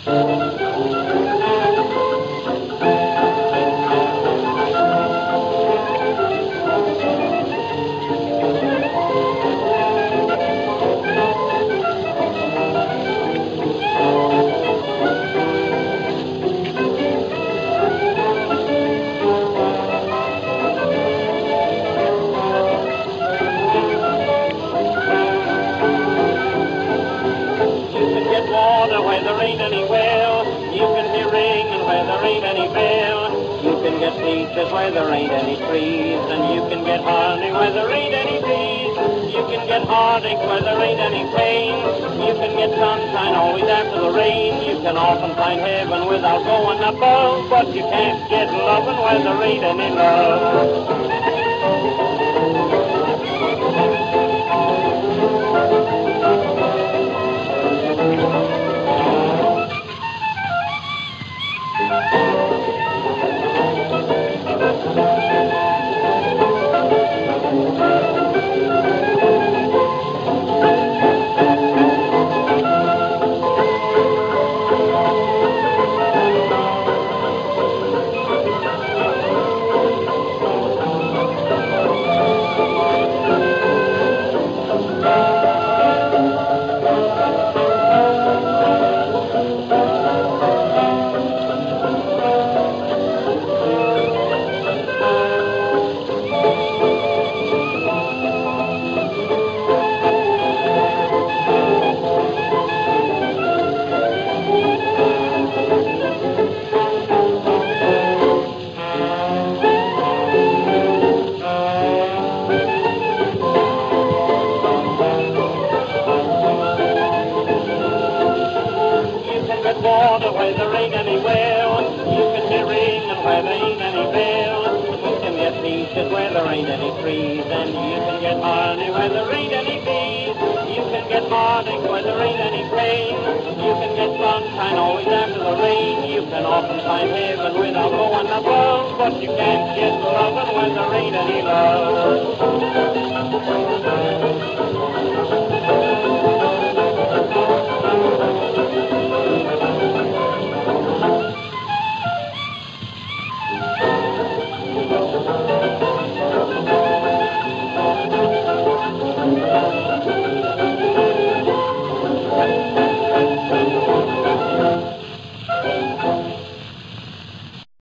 Water where there ain't any well. You can hear ringing where there ain't any bell. You can get peaches where there ain't any trees, and you can get honey where there ain't any bees. You can get heartache where there ain't any pain. You can get sunshine always after the rain. You can often find heaven without going above, but you can't get loving where there ain't any love. Water where there ain't any well. You can hear ringing where there ain't any bell. You can get peaches where there ain't any trees, and you can get honey where there ain't any bees. You can get heartache where there ain't any pain. You can get sunshine always after the rain. You can often find heaven without going above, but you can't get loving when there ain't any love.